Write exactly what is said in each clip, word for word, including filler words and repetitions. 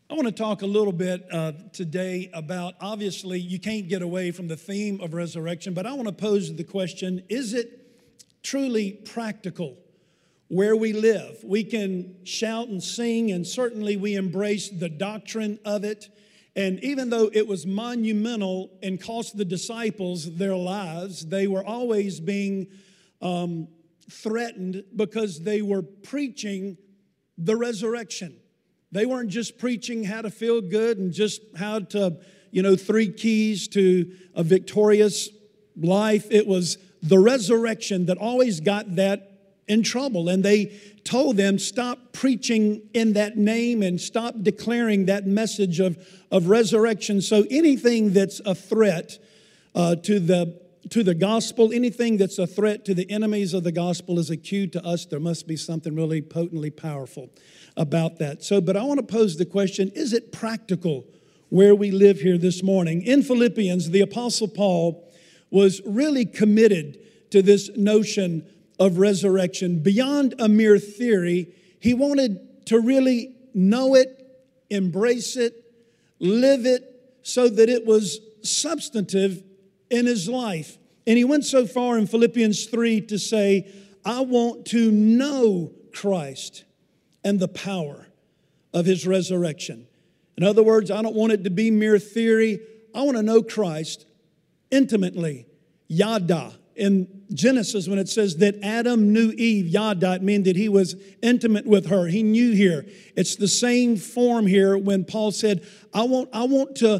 I want to talk a little bit uh, today about, obviously, you can't get away from the theme of resurrection, but I want to pose the question, is it truly practical where we live? We can shout and sing, and certainly we embrace the doctrine of it. And even though it was monumental and cost the disciples their lives, they were always being um, threatened because they were preaching the resurrection. They weren't just preaching how to feel good and just how to, you know, three keys to a victorious life. It was the resurrection that always got that in trouble. And they told them, stop preaching in that name and stop declaring that message of, of resurrection. So anything that's a threat uh, to the to the gospel, anything that's a threat to the enemies of the gospel is a cue to us. There must be something really potently powerful about that. So, but I want to pose the question, is it practical where we live here this morning? In Philippians, the Apostle Paul was really committed to this notion of resurrection. Beyond a mere theory, he wanted to really know it, embrace it, live it, so that it was substantive in his life. And he went so far in Philippians three to say, I want to know Christ and the power of his resurrection. In other words, I don't want it to be mere theory. I want to know Christ intimately. Yada. In Genesis, when it says that Adam knew Eve, yada, it means that he was intimate with her. He knew her. It's the same form here when Paul said, I want, I want to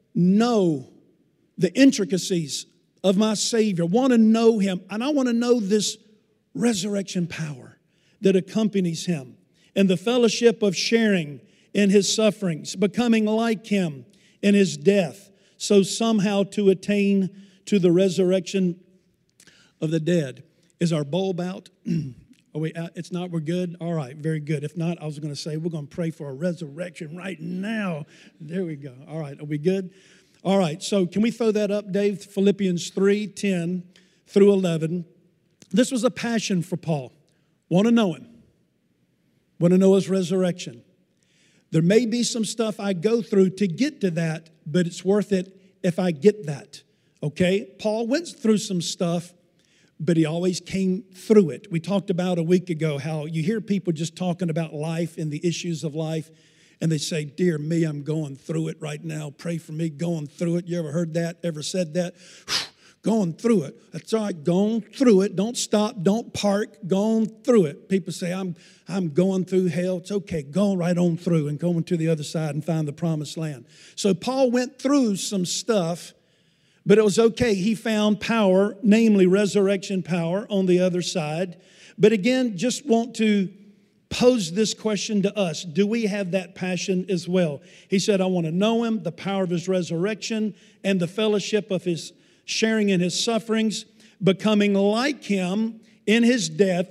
know the intricacies of my Savior, want to know him, and I want to know this resurrection power that accompanies him and the fellowship of sharing in his sufferings, becoming like him in his death, so somehow to attain to the resurrection of the dead. Is our bulb out? Are we out? It's not, we're good? All right, very good. If not, I was going to say we're going to pray for a resurrection right now. There we go. All right, are we good? All right, so can we throw that up, Dave? Philippians three, ten through eleven. This was a passion for Paul. Want to know him. Want to know his resurrection. There may be some stuff I go through to get to that, but it's worth it if I get that, okay? Paul went through some stuff, but he always came through it. We talked about a week ago how you hear people just talking about life and the issues of life, and they say, dear me, I'm going through it right now. Pray for me, going through it. You ever heard that? Ever said that? Going through it. That's all right, going through it. Don't stop, don't park, going through it. People say, I'm, I'm going through hell. It's okay, going right on through and going to the other side and find the promised land. So Paul went through some stuff, but it was okay. He found power, namely resurrection power on the other side. But again, just want to pose this question to us. Do we have that passion as well? He said, I want to know him, the power of his resurrection, and the fellowship of his sharing in his sufferings, becoming like him in his death,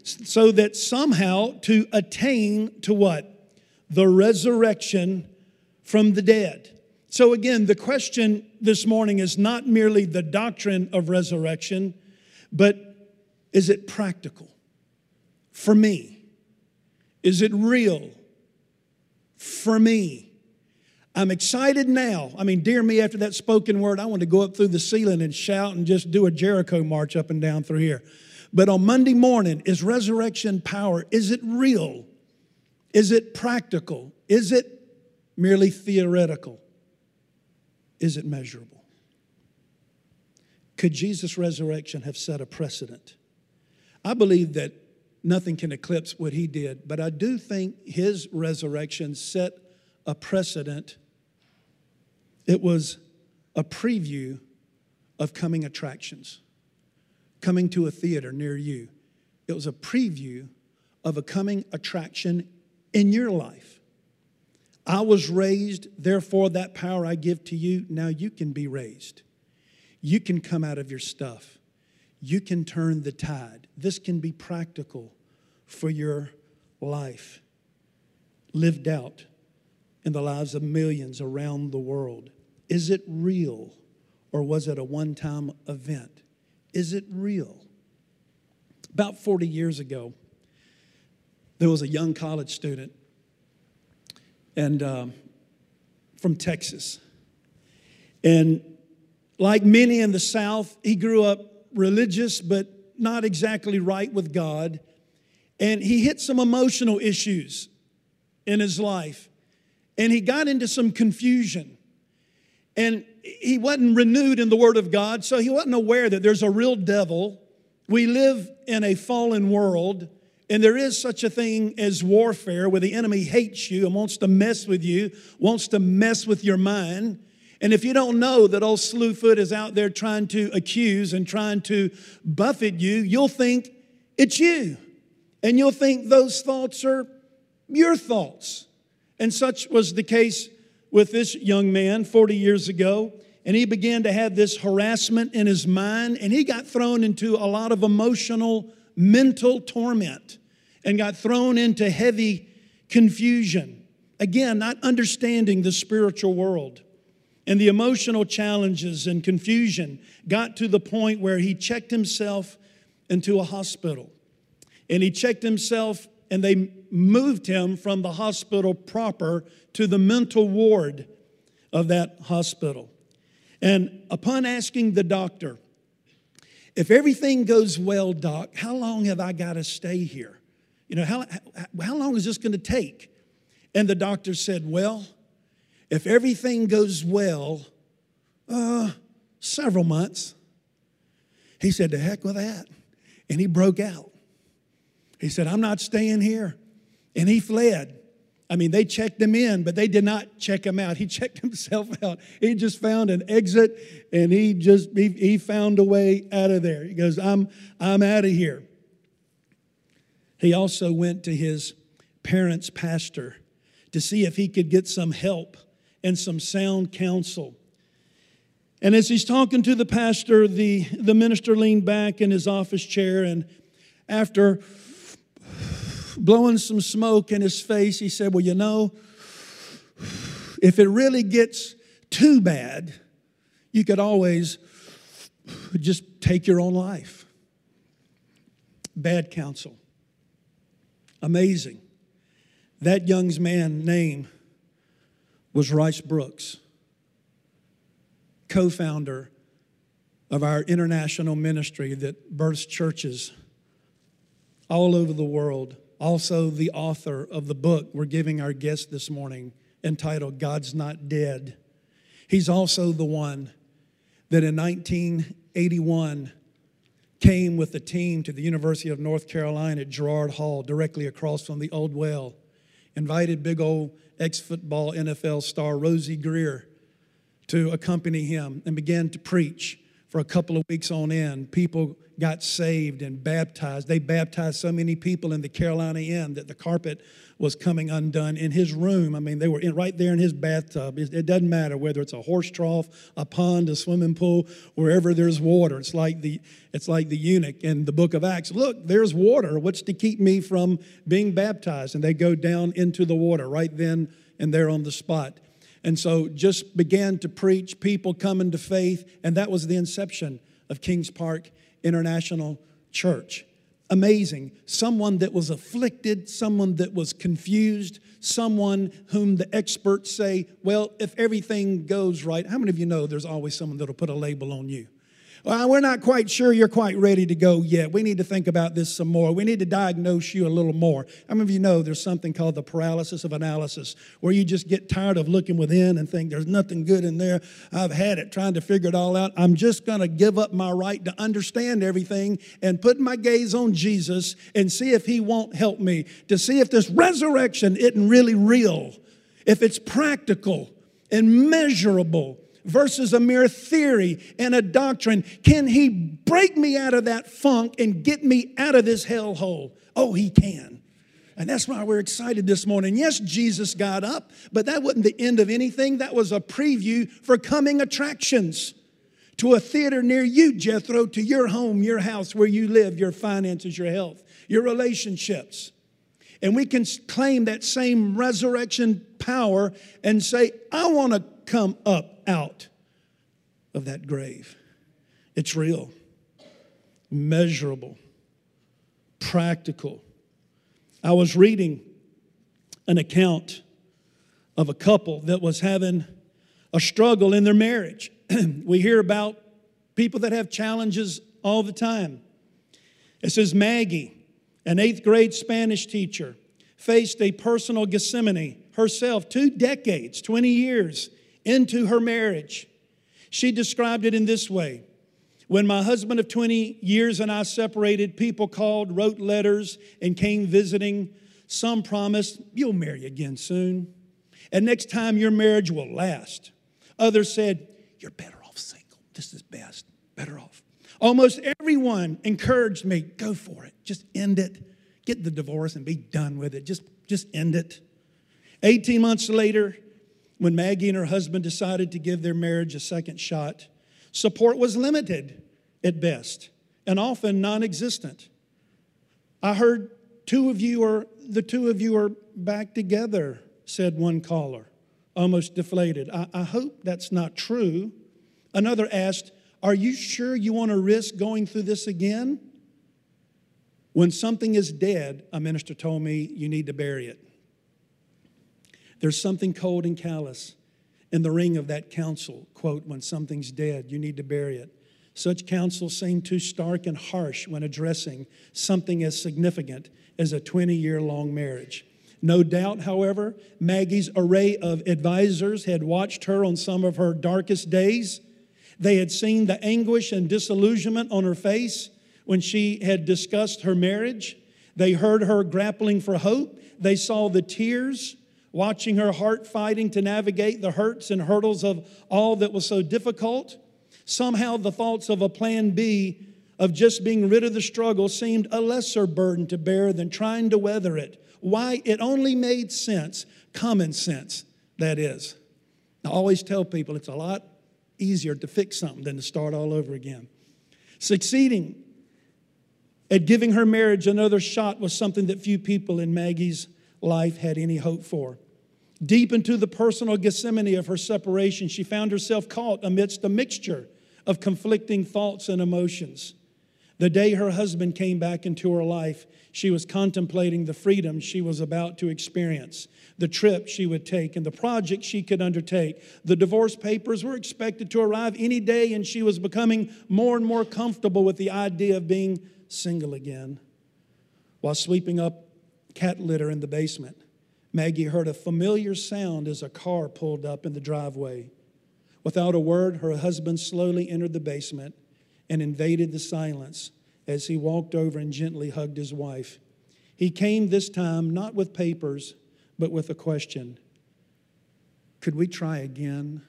so that somehow to attain to what? The resurrection from the dead. So again, the question this morning is not merely the doctrine of resurrection, but is it practical for me? Is it real for me? I'm excited now. I mean, dear me, after that spoken word, I want to go up through the ceiling and shout and just do a Jericho march up and down through here. But on Monday morning, is resurrection power, is it real? Is it practical? Is it merely theoretical? Is it measurable? Could Jesus' resurrection have set a precedent? I believe that nothing can eclipse what he did, but I do think his resurrection set a precedent. It was a preview of coming attractions, coming to a theater near you. It was a preview of a coming attraction in your life. I was raised, therefore that power I give to you. Now you can be raised. You can come out of your stuff. You can turn the tide. This can be practical for your life, lived out in the lives of millions around the world. Is it real, or was it a one-time event? Is it real? About forty years ago, there was a young college student and um, from Texas. And like many in the South, he grew up religious, but not exactly right with God. And he hit some emotional issues in his life. And he got into some confusion. And he wasn't renewed in the Word of God, so he wasn't aware that there's a real devil. We live in a fallen world, and there is such a thing as warfare where the enemy hates you and wants to mess with you, wants to mess with your mind. And if you don't know that old Slewfoot is out there trying to accuse and trying to buffet you, you'll think it's you. And you'll think those thoughts are your thoughts. And such was the case with this young man forty years ago. And he began to have this harassment in his mind. And he got thrown into a lot of emotional, mental torment. And got thrown into heavy confusion. Again, not understanding the spiritual world. And the emotional challenges and confusion got to the point where he checked himself into a hospital. And he checked himself, and they moved him from the hospital proper to the mental ward of that hospital. And upon asking the doctor, if everything goes well, doc, how long have I got to stay here? You know, how, how long is this going to take? And the doctor said, well, if everything goes well, uh, several months. He said, to heck with that. And he broke out. He said, I'm not staying here. And he fled. I mean, they checked him in, but they did not check him out. He checked himself out. He just found an exit, and he just, he, he found a way out of there. He goes, I'm, I'm out of here. He also went to his parents' pastor to see if he could get some help and some sound counsel. And as he's talking to the pastor, the, the minister leaned back in his office chair, and after blowing some smoke in his face, he said, well, you know, if it really gets too bad, you could always just take your own life. Bad counsel. Amazing. That young man's name was Rice Brooks, co-founder of our international ministry that births churches all over the world. Also the author of the book we're giving our guest this morning entitled God's Not Dead. He's also the one that in nineteen eighty-one came with a team to the University of North Carolina at Girard Hall, directly across from the old well. Invited big old ex-football N F L star Rosie Greer to accompany him and began to preach for a couple of weeks on end. People got saved and baptized. They baptized so many people in the Carolina Inn that the carpet was coming undone in his room. I mean, they were in, right there in his bathtub. It, it doesn't matter whether it's a horse trough, a pond, a swimming pool, wherever there's water. It's like the it's like the eunuch in the book of Acts. Look, there's water. What's to keep me from being baptized? And they go down into the water right then and there on the spot. And so just began to preach, people coming to faith, and that was the inception of Kings Park International Church. Amazing. Someone that was afflicted, someone that was confused, someone whom the experts say, well, if everything goes right, how many of you know there's always someone that'll put a label on you? Well, we're not quite sure you're quite ready to go yet. We need to think about this some more. We need to diagnose you a little more. How many of you know there's something called the paralysis of analysis, where you just get tired of looking within and think there's nothing good in there. I've had it trying to figure it all out. I'm just going to give up my right to understand everything and put my gaze on Jesus and see if he won't help me, to see if this resurrection isn't really real, if it's practical and measurable versus a mere theory and a doctrine. Can he break me out of that funk and get me out of this hellhole? Oh, he can. And that's why we're excited this morning. Yes, Jesus got up, but that wasn't the end of anything. That was a preview for coming attractions to a theater near you, Jethro, to your home, your house, where you live, your finances, your health, your relationships. And we can claim that same resurrection power and say, I want to come up out of that grave. It's real, measurable, practical. I was reading an account of a couple that was having a struggle in their marriage. We hear about people that have challenges all the time. It says Maggie, an eighth grade Spanish teacher, faced a personal Gethsemane herself two decades, twenty years into her marriage. She described it in this way. When my husband of twenty years and I separated, people called, wrote letters, and came visiting. Some promised, you'll marry again soon. And next time your marriage will last. Others said, you're better off single. This is best. Better off. Almost everyone encouraged me, go for it. Just end it. Get the divorce and be done with it. Just, just end it. eighteen months later, when Maggie and her husband decided to give their marriage a second shot, support was limited at best and often non-existent. I heard two of you are, the two of you are back together, said one caller, almost deflated. I, I hope that's not true. Another asked, are you sure you want to risk going through this again? When something is dead, a minister told me, you need to bury it. There's something cold and callous in the ring of that counsel. Quote, when something's dead, you need to bury it. Such counsel seemed too stark and harsh when addressing something as significant as a twenty-year-long marriage. No doubt, however, Maggie's array of advisors had watched her on some of her darkest days. They had seen the anguish and disillusionment on her face when she had discussed her marriage. They heard her grappling for hope. They saw the tears, watching her heart fighting to navigate the hurts and hurdles of all that was so difficult. Somehow the thoughts of a plan B, of just being rid of the struggle, seemed a lesser burden to bear than trying to weather it. Why? It only made sense, common sense, that is. I always tell people it's a lot easier to fix something than to start all over again. Succeeding at giving her marriage another shot was something that few people in Maggie's life had any hope for. Deep into the personal Gethsemane of her separation, she found herself caught amidst a mixture of conflicting thoughts and emotions. The day her husband came back into her life, she was contemplating the freedom she was about to experience, the trip she would take, and the project she could undertake. The divorce papers were expected to arrive any day, and she was becoming more and more comfortable with the idea of being single again. While sweeping up cat litter in the basement, Maggie heard a familiar sound as a car pulled up in the driveway. Without a word, her husband slowly entered the basement and invaded the silence as he walked over and gently hugged his wife. He came this time not with papers, but with a question. Could we try again?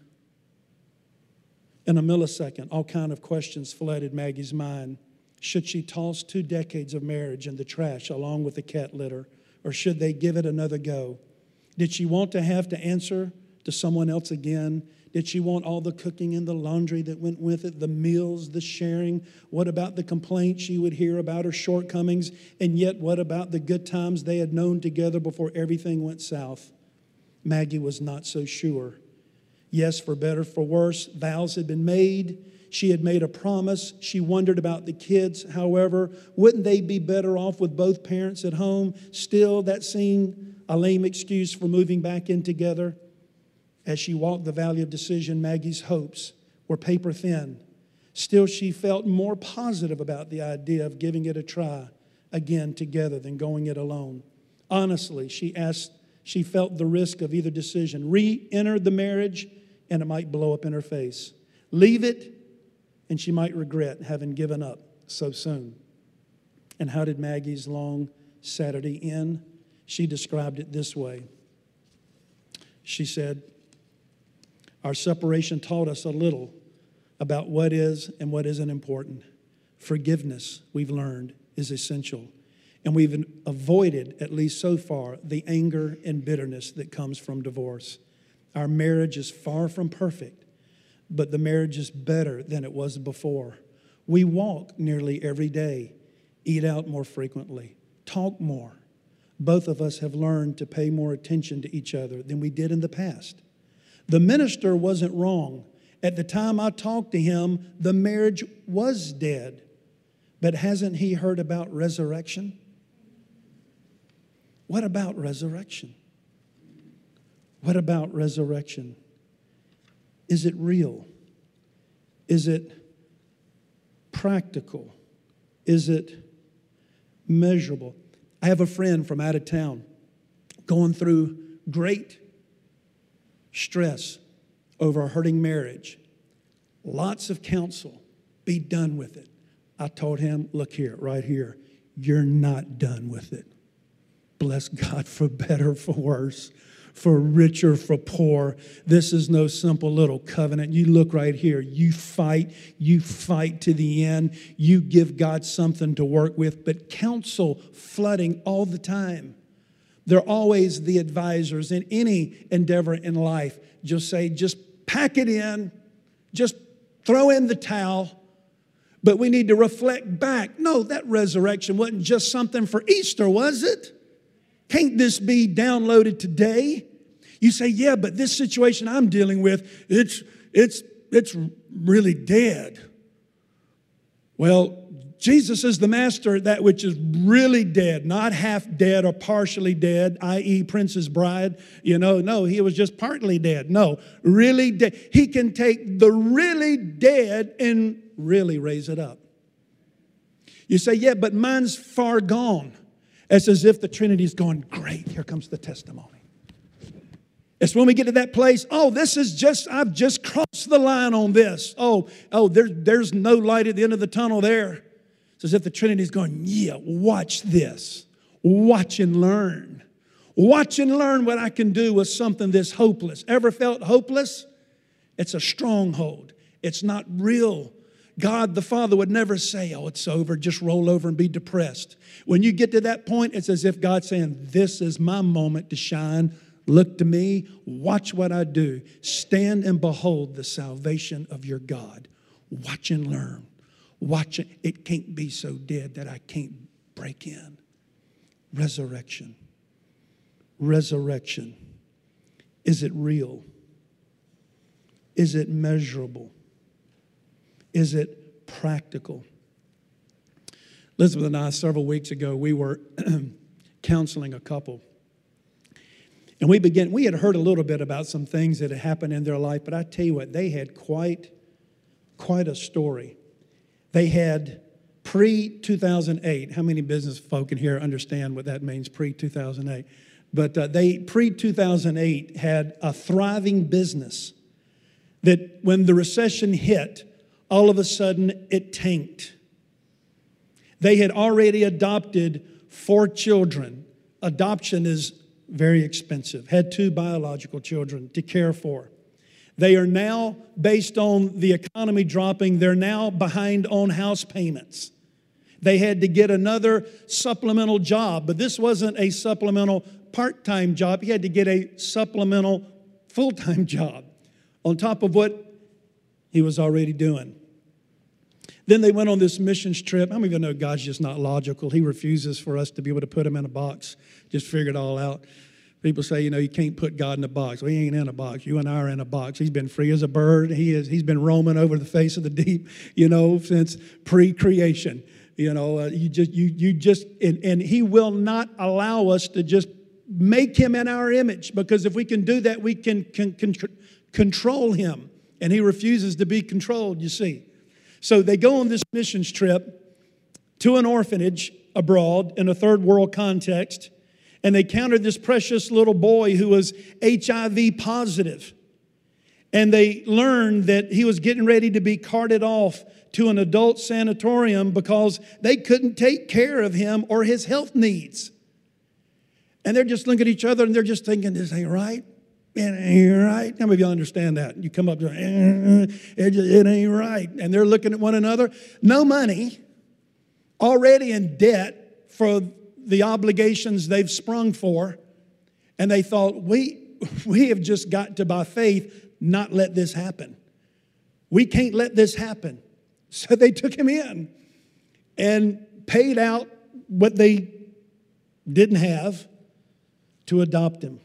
In a millisecond, all kinds of questions flooded Maggie's mind. Should she toss two decades of marriage in the trash along with the cat litter? Or should they give it another go? Did she want to have to answer to someone else again? Did she want all the cooking and the laundry that went with it, the meals, the sharing? What about the complaints she would hear about her shortcomings? And yet, what about the good times they had known together before everything went south? Maggie was not so sure. Yes, for better, for worse, vows had been made. She had made a promise. She wondered about the kids. However, wouldn't they be better off with both parents at home? Still, that seemed a lame excuse for moving back in together. As she walked the valley of decision, Maggie's hopes were paper thin. Still, she felt more positive about the idea of giving it a try again together than going it alone. Honestly, she asked, she felt the risk of either decision. Re-enter the marriage, and it might blow up in her face. Leave it, and she might regret having given up so soon. And how did Maggie's long Saturday end? She described it this way. She said, our separation taught us a little about what is and what isn't important. Forgiveness, we've learned, is essential. And we've avoided, at least so far, the anger and bitterness that comes from divorce. Our marriage is far from perfect, but the marriage is better than it was before. We walk nearly every day, eat out more frequently, talk more. Both of us have learned to pay more attention to each other than we did in the past. The minister wasn't wrong. At the time I talked to him, the marriage was dead. But hasn't he heard about resurrection? What about resurrection? What about resurrection? Is it real? Is it practical? Is it measurable? I have a friend from out of town going through great stress over a hurting marriage. Lots of counsel. Be done with it. I told him, look here, right here, you're not done with it. Bless God, for better, for worse, for richer, for poor. This is no simple little covenant. You look right here. You fight. You fight to the end. You give God something to work with, but counsel flooding all the time. They're always the advisors in any endeavor in life. Just say, just pack it in. Just throw in the towel. But we need to reflect back. No, that resurrection wasn't just something for Easter, was it? Can't this be downloaded today? You say, yeah, but this situation I'm dealing with, it's, it's, it's really dead. Well, Jesus is the master at that which is really dead, not half dead or partially dead, that is. Princess Bride. You know, no, he was just partly dead. No, really dead. He can take the really dead and really raise it up. You say, yeah, but mine's far gone. It's as if the Trinity's going, great, here comes the testimony. It's when we get to that place, oh, this is just, I've just crossed the line on this. Oh, oh, there, there's no light at the end of the tunnel there. It's as if the Trinity's going, yeah, watch this. Watch and learn. Watch and learn what I can do with something this hopeless. Ever felt hopeless? It's a stronghold. It's not real. God the Father would never say, oh, it's over, just roll over and be depressed. When you get to that point, it's as if God's saying, this is my moment to shine. Look to me, watch what I do. Stand and behold the salvation of your God. Watch and learn. Watch it. It can't be so dead that I can't break in. Resurrection. Resurrection. Is it real? Is it measurable? Is it practical? Elizabeth and I, several weeks ago, we were counseling a couple. And we began, we had heard a little bit about some things that had happened in their life, but I tell you what, they had quite, quite a story. They had pre two thousand eight. How many business folk in here understand what that means, pre two thousand eight? But uh, they, pre two thousand eight, had a thriving business that when the recession hit, all of a sudden it tanked. They had already adopted four children. Adoption is very expensive. Had two biological children to care for. They are now, based on the economy dropping, they're now behind on house payments. They had to get another supplemental job, but this wasn't a supplemental part-time job. He had to get a supplemental full-time job on top of what he was already doing. Then they went on this missions trip. How many of you know God's just not logical? He refuses for us to be able to put him in a box, just figure it all out. People say, you know, you can't put God in a box. Well, he ain't in a box. You and I are in a box. He's been free as a bird. He is, he's been roaming over the face of the deep, you know, since pre-creation. You know, uh, you just, you, you just, and, and he will not allow us to just make him in our image, because if we can do that, we can, can, can control him. And he refuses to be controlled, you see. So they go on this missions trip to an orphanage abroad in a third world context, and they encountered this precious little boy who was H I V positive. And they learned that he was getting ready to be carted off to an adult sanatorium because they couldn't take care of him or his health needs. And they're just looking at each other and they're just thinking, this ain't right. It ain't right. How many of you understand that? You come up to it, it, just, it ain't right. And they're looking at one another. No money, already in debt for the obligations they've sprung for. And they thought, we, we have just got to, by faith, not let this happen. We can't let this happen. So they took him in and paid out what they didn't have to adopt him.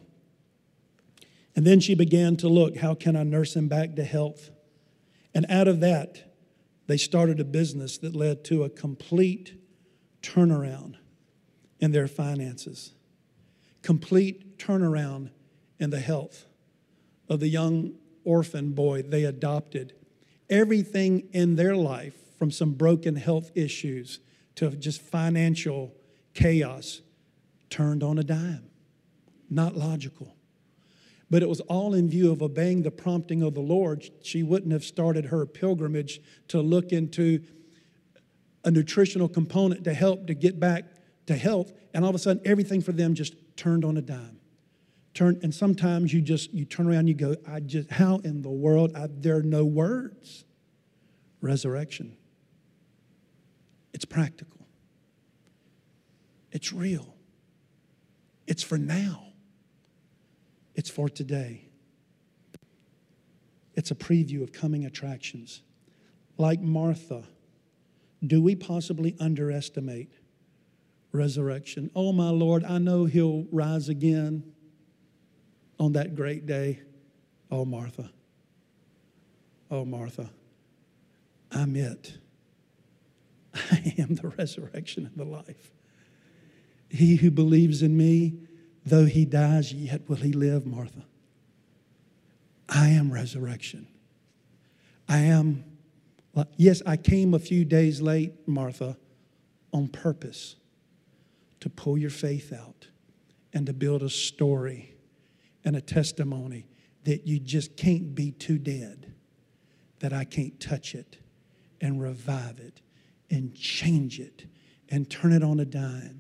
And then she began to look, how can I nurse him back to health? And out of that, they started a business that led to a complete turnaround in their finances. Complete turnaround and the health of the young orphan boy they adopted. Everything in their life, from some broken health issues to just financial chaos, turned on a dime. Not logical. But it was all in view of obeying the prompting of the Lord. She wouldn't have started her pilgrimage to look into a nutritional component to help to get back to health. And all of a sudden, everything for them just turned on a dime. Turn, and sometimes you just, you turn around and you go, I just, how in the world? I, there are no words. Resurrection. It's practical. It's real. It's for now. It's for today. It's a preview of coming attractions. Like Martha, do we possibly underestimate resurrection? Oh, my Lord, I know he'll rise again on that great day. Oh, Martha. Oh, Martha. I'm it. I am the resurrection and the life. He who believes in me, though he dies, yet will he live, Martha. I am resurrection. I am, yes, I came a few days late, Martha, on purpose to pull your faith out and to build a story and a testimony that you just can't be too dead, that I can't touch it and revive it and change it and turn it on a dime.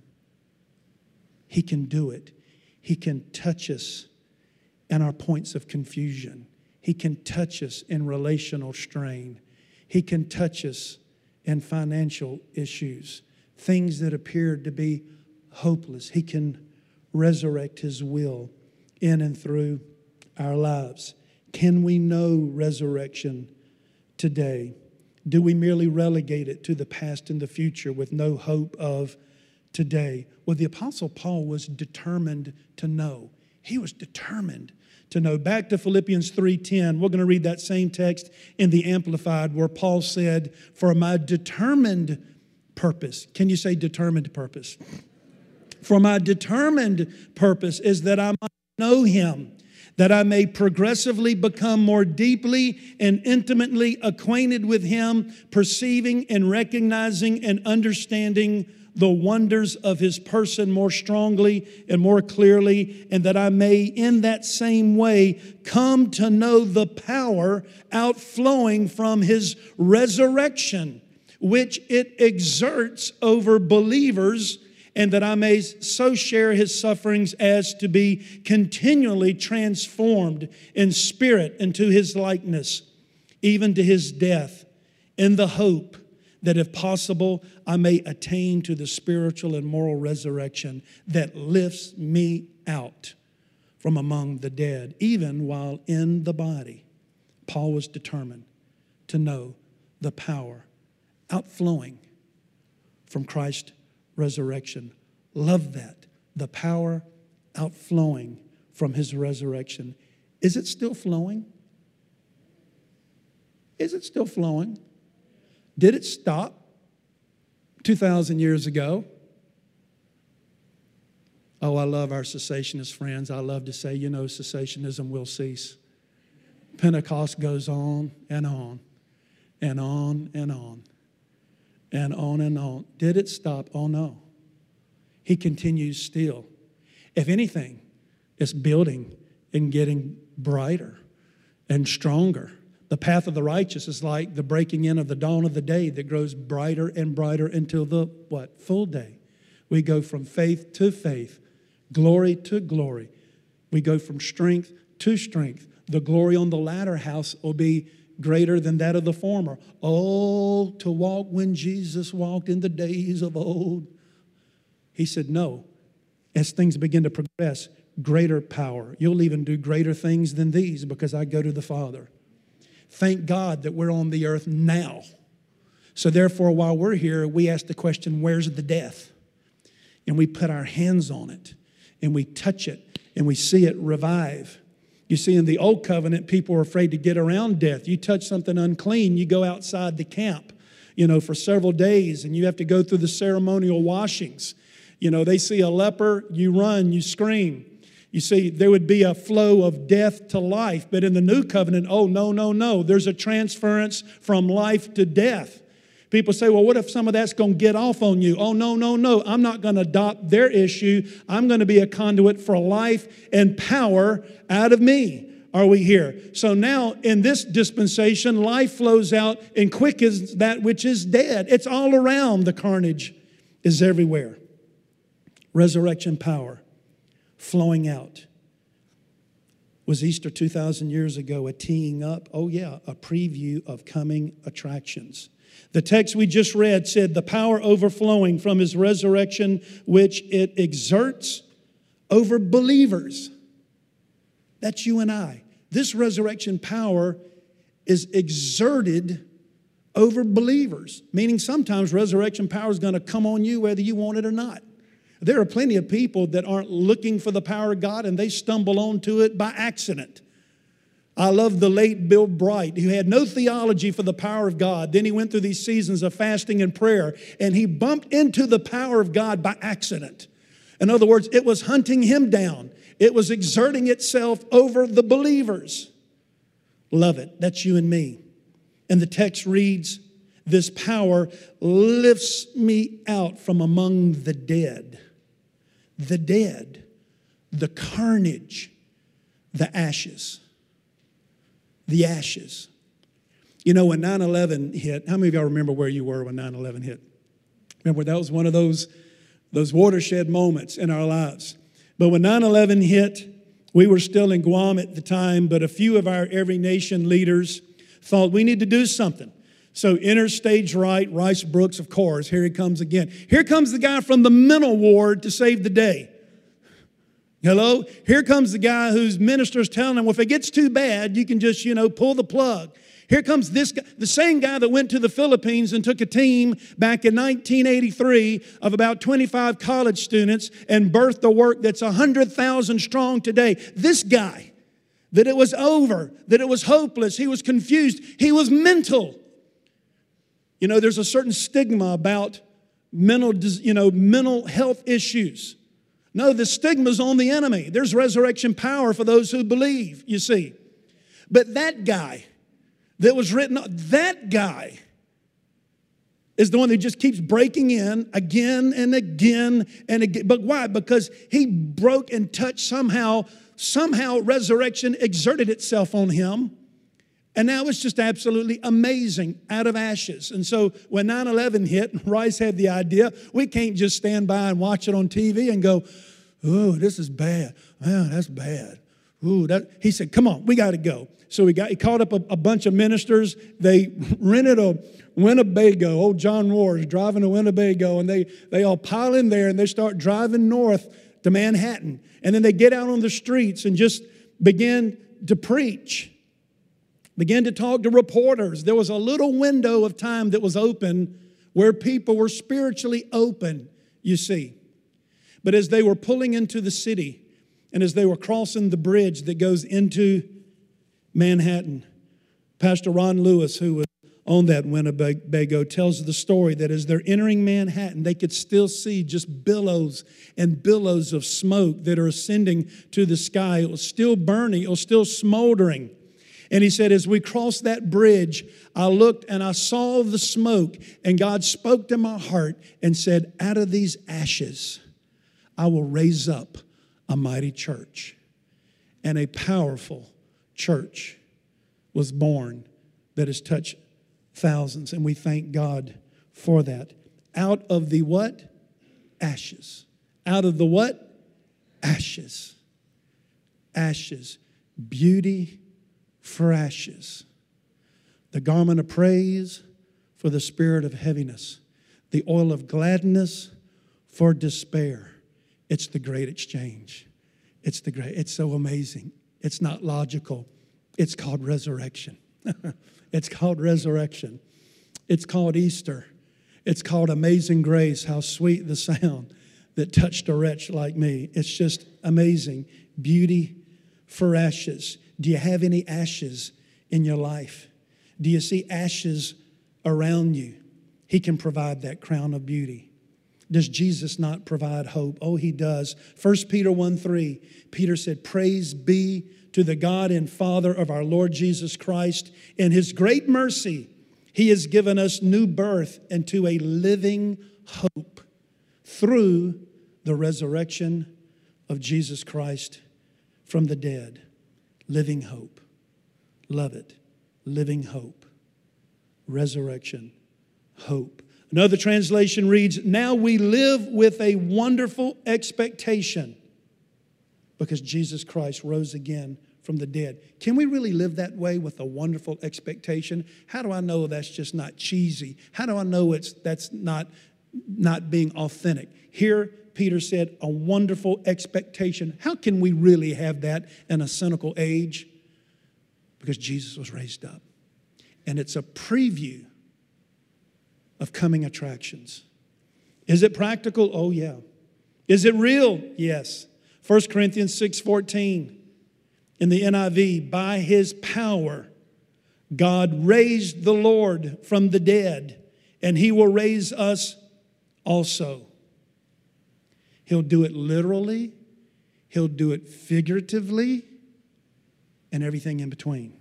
He can do it. He can touch us in our points of confusion. He can touch us in relational strain. He can touch us in financial issues, things that appeared to be hopeless. He can resurrect His will in and through our lives. Can we know resurrection today? Do we merely relegate it to the past and the future with no hope of today? Well, the Apostle Paul was determined to know. He was determined to know. Back to Philippians three ten, we're going to read that same text in the Amplified where Paul said, for my determined purpose. Can you say determined purpose? For my determined purpose is that I might know Him, that I may progressively become more deeply and intimately acquainted with Him, perceiving and recognizing and understanding the wonders of His person more strongly and more clearly, and that I may in that same way come to know the power outflowing from His resurrection, which it exerts over believers, and that I may so share His sufferings as to be continually transformed in spirit into His likeness, even to His death, in the hope that if possible, I may attain to the spiritual and moral resurrection that lifts me out from among the dead, even while in the body. Paul was determined to know the power outflowing from Christ's resurrection. Love that. The power outflowing from His resurrection. Is it still flowing? Is it still flowing? Did it stop two thousand years ago? Oh, I love our cessationist friends. I love to say, you know, cessationism will cease. Pentecost goes on and on and on and on and on and on. Did it stop? Oh, no. He continues still. If anything, it's building and getting brighter and stronger. The path of the righteous is like the breaking in of the dawn of the day that grows brighter and brighter until the, what, full day. We go from faith to faith, glory to glory. We go from strength to strength. The glory on the latter house will be greater than that of the former. Oh, to walk when Jesus walked in the days of old. He said, no, as things begin to progress, greater power. You'll even do greater things than these because I go to the Father. Thank God that we're on the earth now. So therefore, while we're here, we ask the question, where's the death? And we put our hands on it, and we touch it, and we see it revive. You see, in the old covenant, people were afraid to get around death. You touch something unclean, you go outside the camp, you know, for several days, and you have to go through the ceremonial washings. You know, they see a leper, you run, you scream. You see, there would be a flow of death to life. But in the new covenant, oh, no, no, no. There's a transference from life to death. People say, well, what if some of that's going to get off on you? Oh, no, no, no. I'm not going to adopt their issue. I'm going to be a conduit for life and power out of me. Are we here? So now in this dispensation, life flows out and quickens that which is dead. It's all around. The carnage is everywhere. Resurrection power flowing out. Was Easter two thousand years ago a teeing up? Oh yeah, a preview of coming attractions. The text we just read said the power overflowing from his resurrection, which it exerts over believers. That's you and I. This resurrection power is exerted over believers, meaning sometimes resurrection power is going to come on you whether you want it or not. There are plenty of people that aren't looking for the power of God and they stumble onto it by accident. I love the late Bill Bright, who had no theology for the power of God. Then he went through these seasons of fasting and prayer, and he bumped into the power of God by accident. In other words, it was hunting him down. It was exerting itself over the believers. Love it. That's you and me. And the text reads, this power lifts me out from among the dead. The dead, the carnage, the ashes. The ashes. You know, when nine eleven hit, how many of y'all remember where you were when nine eleven hit? Remember, that was one of those, those watershed moments in our lives. But when nine eleven hit, we were still in Guam at the time, but a few of our Every Nation leaders thought we need to do something. So enter stage right, Rice Brooks, of course, here he comes again. Here comes the guy from the mental ward to save the day. Hello? Here comes the guy whose minister's telling him, well, if it gets too bad, you can just, you know, pull the plug. Here comes this guy, the same guy that went to the Philippines and took a team back in nineteen eighty-three of about twenty-five college students and birthed a work that's one hundred thousand strong today. This guy, that it was over, that it was hopeless, he was confused, he was mental. You know, there's a certain stigma about mental, you know, mental health issues. No, the stigma's on the enemy. There's resurrection power for those who believe, you see. But that guy that was written, that guy is the one that just keeps breaking in again and again and again. But why? Because he broke and touched somehow, somehow resurrection exerted itself on him. And now it's just absolutely amazing, out of ashes. And so when nine eleven hit, Rice had the idea, we can't just stand by and watch it on T V and go, oh, this is bad. Man, that's bad. Ooh, that. He said, come on, we got to go. So he got he called up a, a bunch of ministers. They rented a Winnebago. Old John Roars driving a Winnebago, and they, they all pile in there, and they start driving north to Manhattan. And then they get out on the streets and just begin to preach. Began to talk to reporters. There was a little window of time that was open where people were spiritually open, you see. But as they were pulling into the city and as they were crossing the bridge that goes into Manhattan, Pastor Ron Lewis, who was on that Winnebago, tells the story that as they're entering Manhattan, they could still see just billows and billows of smoke that are ascending to the sky. It was still burning. It was still smoldering. And he said, as we crossed that bridge, I looked and I saw the smoke, and God spoke to my heart and said, out of these ashes, I will raise up a mighty church. And a powerful church was born that has touched thousands. And we thank God for that. Out of the what? Ashes. Out of the what? Ashes. Ashes. Beauty for ashes, the garment of praise for the spirit of heaviness, the oil of gladness for despair. It's the great exchange. It's the great, it's so amazing. It's not logical. It's called resurrection. It's called resurrection. It's called Easter. It's called amazing grace, how sweet the sound that touched a wretch like me. It's just amazing. Beauty for ashes. Do you have any ashes in your life? Do you see ashes around you? He can provide that crown of beauty. Does Jesus not provide hope? Oh, he does. First Peter one three, Peter said, praise be to the God and Father of our Lord Jesus Christ. In his great mercy, he has given us new birth into a living hope through the resurrection of Jesus Christ from the dead. Living hope. Love it. Living hope. Resurrection. Hope. Another translation reads, now we live with a wonderful expectation because Jesus Christ rose again from the dead. Can we really live that way with a wonderful expectation? How do I know that's just not cheesy? How do I know it's that's not, not being authentic? Here, Peter said, a wonderful expectation. How can we really have that in a cynical age? Because Jesus was raised up. And it's a preview of coming attractions. Is it practical? Oh, yeah. Is it real? Yes. First Corinthians six fourteen in the N I V, by his power, God raised the Lord from the dead, and he will raise us also. He'll do it literally, he'll do it figuratively, and everything in between.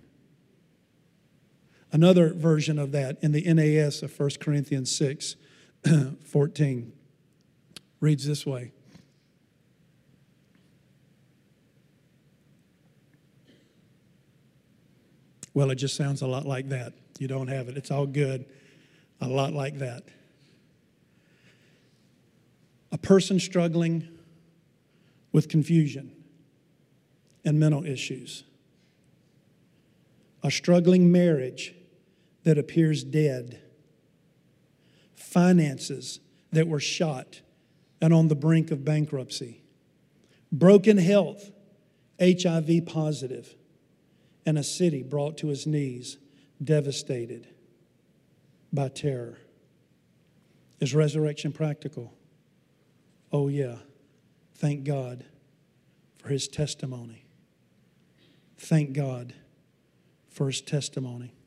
Another version of that in the N A S of First Corinthians six fourteen reads this way. Well, it just sounds a lot like that. You don't have it. It's all good. A lot like that. A person struggling with confusion and mental issues. A struggling marriage that appears dead. Finances that were shot and on the brink of bankruptcy. Broken health, H I V positive, and a city brought to his knees, devastated by terror. Is resurrection practical? Oh, yeah. Thank God for his testimony. Thank God for his testimony.